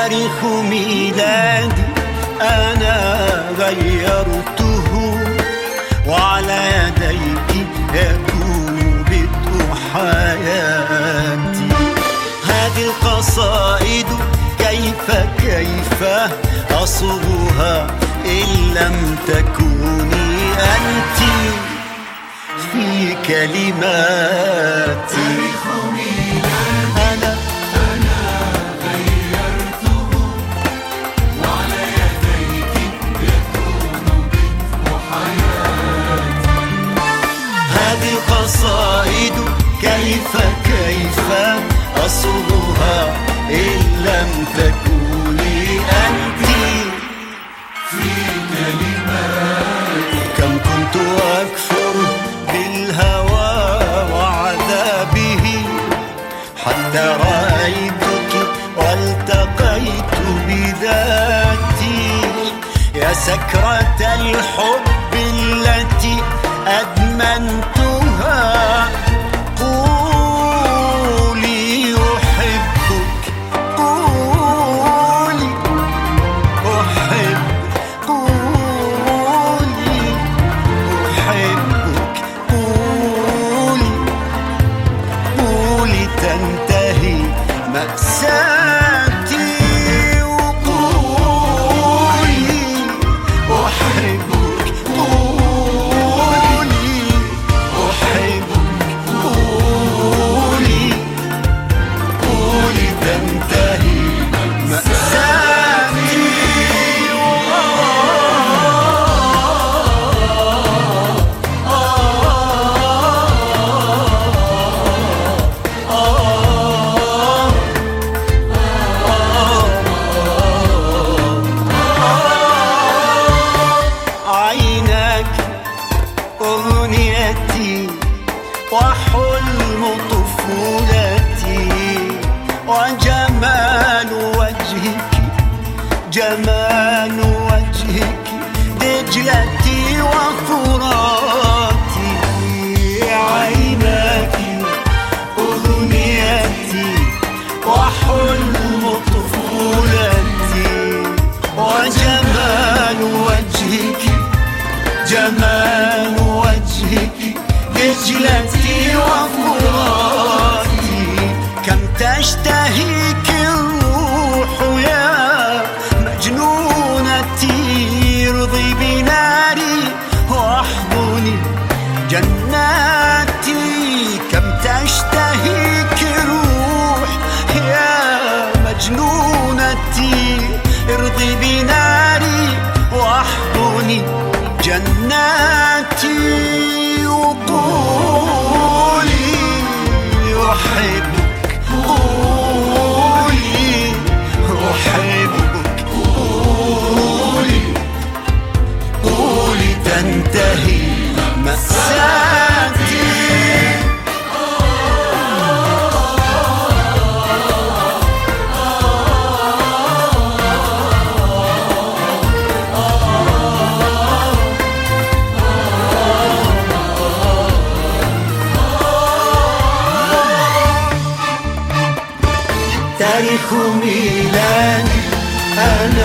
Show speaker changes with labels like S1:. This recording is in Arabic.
S1: تاريخ ميلادي أنا غيرته، وعلى يديك يكون بدء حياتي. هذه القصائد كيف أصوغها إن لم تكوني أنت في كلماتي.
S2: أنا غيرته، وعلى يديك يكون بدء حياتي.
S1: هذه القصائد كيف أصوغها إن لم تكوني أنت
S2: في كلماتي.
S1: كم كنت أكفر بالهوى وعذابه حتى رأيتك والتقيت بذاتي. يا سكرة الحب التي أدمنتها، قولي أحبك، قولي أحبك، قولي أحبك، قولي قولي تنتهي مأساتي، وقولي أحبك، قولي أحبك، قولي قولي تنتهي مأساتي. عيناك أغنيتي وحلم طفولتي، وجمال وجهك، جمال وجهك دجلتي وفراتي. عيناك أغنيتي وحلم طفولتي، وجمال وجهك، جمال وجهك دجلتي وفراتي. كم تشتهيك الروح يا مجنونتي، ارضي بناري واحضني جناتي. كم تشتهيك الروح يا مجنونتي، ارضي بناري واحضني جناتي، وقولي أحبك، قولي أحبك، قولي قولي تنتهي مأساتي. تاريخ ميلادي أنا